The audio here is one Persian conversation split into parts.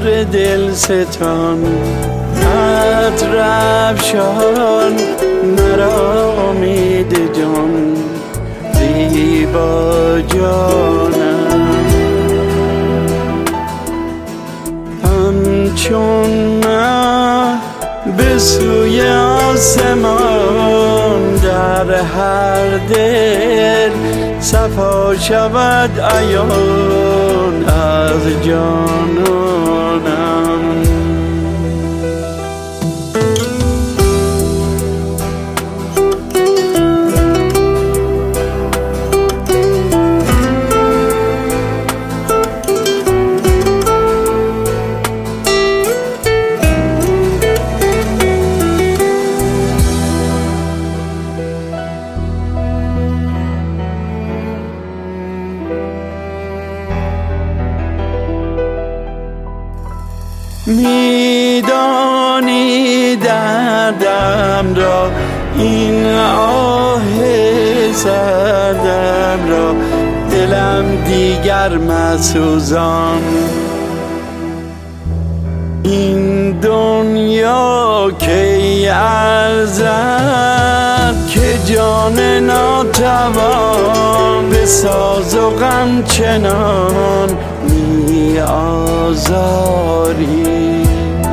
بهار دلستان عطرافشان مرا امید جان زیبا جانم همچون مه به سوی آسمان در هر دل صفا شود عیان از جانانم میدانی دردم را این آه سردم را دلم دیگر مسوزان این دنیا کی ارزد که جان ناتوان به ساز و غم چنان می آزاری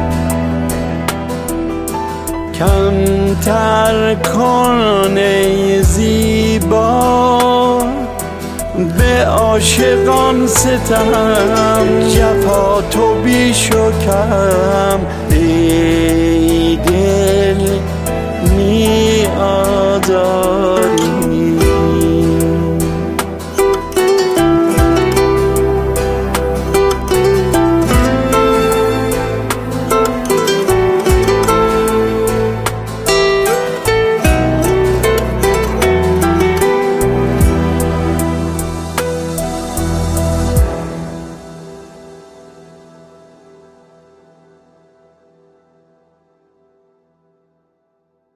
کمتر کن ای زیبا به عاشقان ستم جفا تو بیش و کم ای دل می آزاری